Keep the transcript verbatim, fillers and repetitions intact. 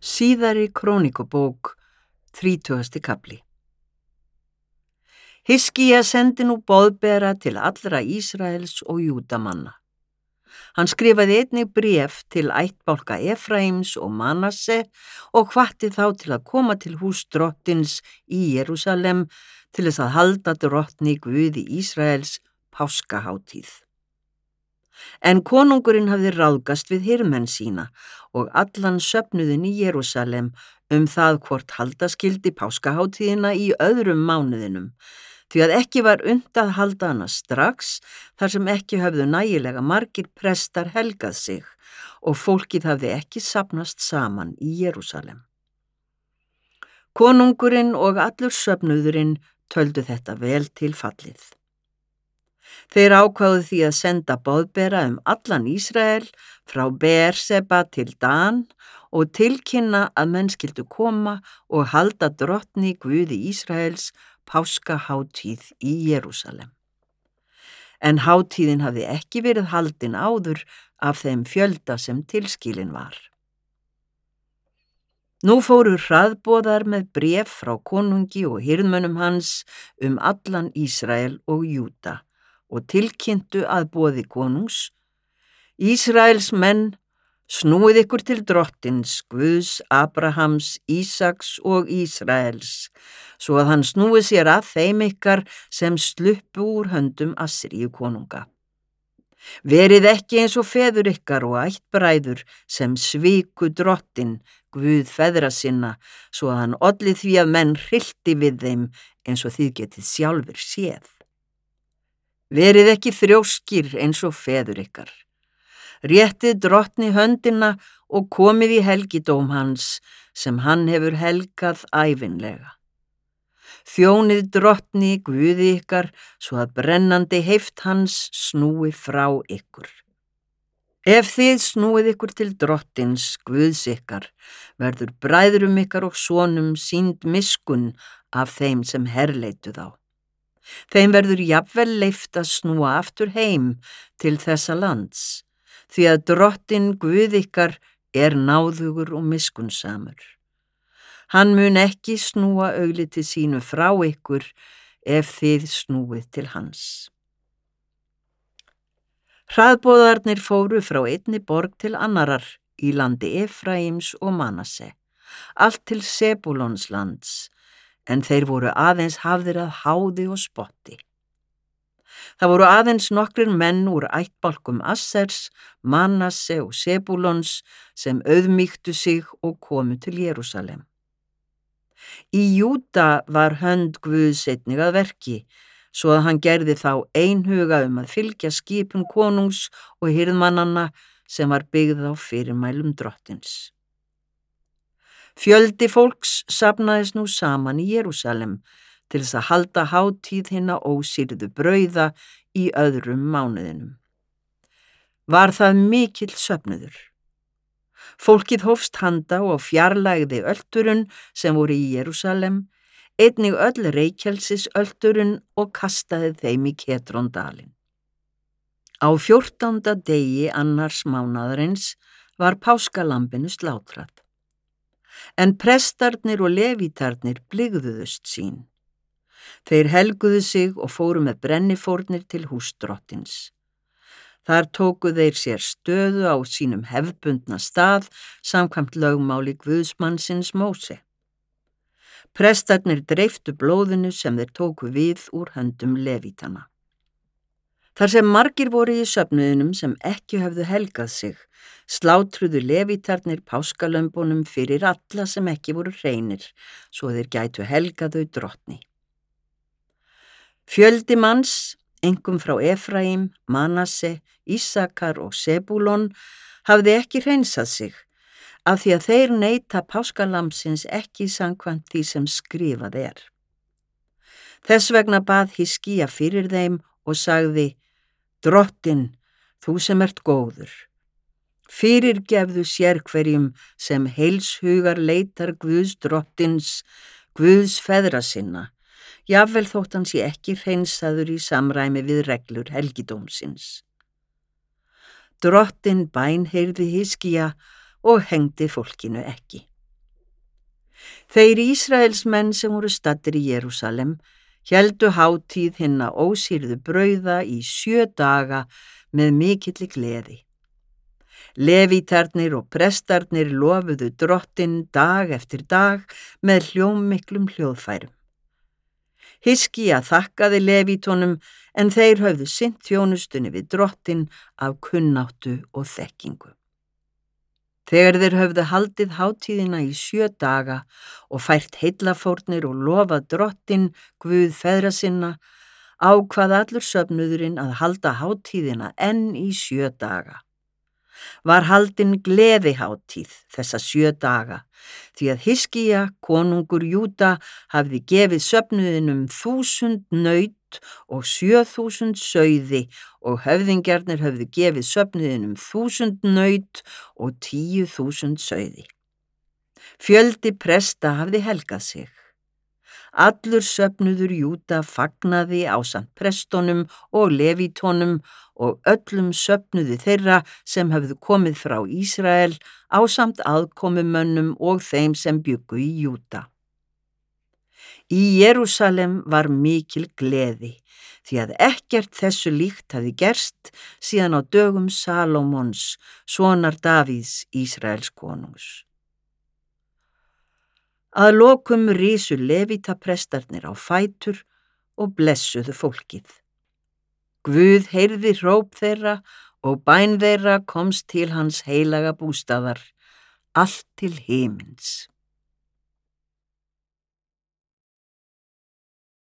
Síðari krónikubók, þrítugasti kafli. Hiskía sendi nú boðbera til allra Ísraels og Júdamanna. Hann skrifaði einnig bréf til ættbálka Efraims og Manasse og hvatti þá til að koma til hús drottins í Jerúsalem til þess að halda drottni Guði Ísraels páskahátíð. En konungurinn hafði ráðgast við hirðmenn sína og allan söfnuðinn í Jerúsalem um það hvort halda skyldi páskahátíðina í öðrum mánuðinum, því að ekki var unnt að halda hana strax þar sem ekki höfðu nægilega margir prestar helgað sig og fólkið hafði ekki safnast saman í Jerúsalem. Konungurinn og allur söfnuðurinn töldu þetta vel til fallið. Þeir ákváðu því að senda boðbera um allan Ísrael frá Berseba til Dan og tilkynna að menn skyldu koma og halda drottni Guði Ísraels páskahátíð í Jerúsalem. En hátíðin hafði ekki verið haldin áður af þeim fjölda sem tilskilin var. Nú fóru hraðboðar með bréf frá konungi og hirðmönnum hans um allan Ísrael og Júda og tilkynntu að boði konungs: Ísraels menn, snúið ykkur til drottins, Guðs, Abrahams, Ísaks og Ísraels, svo að hann snúið sér að þeim ykkar sem sluppu úr höndum Assíríu konunga. Verið ekki eins og feður ykkar og ættbræður sem sviku drottin, Guð feðra sinna, svo að hann olli því að menn hryllti við þeim eins og þið getið sjálfur séð. Verið ekki þrjóskir eins og feður ykkar. Réttið drottni höndina og komið í helgidóm hans sem hann hefur helgað ævinlega. Þjónið drottni Guði ykkar svo að brennandi heift hans snúi frá ykkur. Ef þið snúið ykkur til drottins Guðs ykkar, verður bræðrum ykkar og sonum sýnd miskunn af þeim sem herleitu þá. Þeim verður jafnvel leyft að snúa aftur heim til þessa lands, því að drottin Guð ykkar er náðugur og miskunnsamur. Hann mun ekki snúa augliti sínu frá ykkur ef þið snúið til hans. Hraðboðarnir fóru frá einni borg til annarar í landi Efraims og Manasse, allt til Sebúlons lands, en þeir voru aðeins hafðir að háði og spotti. Það voru aðeins nokkrir menn úr ættbálkum Assers, Manasse og Sebúlons sem auðmýktu sig og komu til Jerúsalem. Í Júda var hönd Guðs einnig að verki, svo að hann gerði þá einhuga um að fylgja skipun konungs og hirðmannanna sem var byggð á fyrirmælum drottins. Fjöldi fólks safnaðist nú saman í Jerúsalem til þess að halda hátíð hinna ósýrðu brauða í öðrum mánuðinum. Var það mikill söfnuður. Fólkið hófst handa og fjarlægði öldurinn sem voru í Jerúsalem, einnig öll reykjelsis öldurinn og kastaði þeim í Kedrondalinn. Á fjórtánda degi annars mánaðarins var páskalambinu slátrað. En prestarnir og levítarnir blygðuðust sín. Þeir helguðu sig og fóru með brennifórnir til hús drottins. Þar tóku þeir sér stöðu á sínum hefðbundna stað samkvæmt lögmáli Guðsmannsins Móse. Prestarnir dreiftu blóðinu sem þeir tóku við úr höndum levítana. Þar sem margir voru í söfnuðinum sem ekki höfðu helgað sig, slátruðu levítarnir páskalömbunum fyrir alla sem ekki voru hreinir, svo þeir gætu helgað þau drottni. Fjöldi manns, einkum frá Efraim, Manasse, Ísakar og Sebúlon, hafði ekki hreinsað sig, af því að þeir neita páskalambsins ekki samkvæmt því sem skrifað er. Þess vegna bað Hiskía fyrir þeim og sagði: Drottin, þú sem ert góður, fyrirgefðu sérhverjum sem heilshugar leitar Guðs drottins, Guðs feðra sinna, jafnvel þótt hann sé ekki hreinsaður í samræmi við reglur helgidómsins. Drottin bænheyrði Hiskía og hengdi fólkinu ekki. Þeir Ísraelsmenn sem voru staddir í Jerúsalem héldu hátíð hinna ósýrðu brauða í sjö daga með mikilli gleði. Levítarnir og prestarnir lofuðu Drottinn dag eftir dag með hljómmiklum hljóðfærum. Hiskía þakkaði Levítunum en þeir höfðu sinnt þjónustunni við Drottinn af kunnáttu og þekkingu. Þegar þeir höfðu haldið hátíðina í sjö daga og fært heillafórnir og lofað Drottinn, Guð feðra sinna, ákvað allur söfnuðurinn að halda hátíðina enn í sjö daga. Var haldin gleðihátíð þessa sjö daga, því að Hiskía, konungur Júda, hafði gefið söfnuðinum þúsund naut og sjö þúsund sauði og höfðingjarnir höfðu gefið söfnuðinum þúsund naut og tíu þúsund sauði. Fjöldi presta hafði helgað sig. Allur söfnuður Júda fagnaði ásamt prestunum og levítonum og öllum söfnuði þeirra sem höfðu komið frá Ísrael ásamt aðkomumönnum og þeim sem bjuggu í Júda. Í Jerúsalem var mikil gleði, því að ekkert þessu líkt hafði gerst síðan á dögum Salómons, sonar Davíðs, Ísraels konungs. Að lokum risu levítaprestarnir á fætur og blessuðu fólkið. Guð heyrði hróp þeirra og bæn þeirra komst til hans heilaga bústaðar, allt til himins.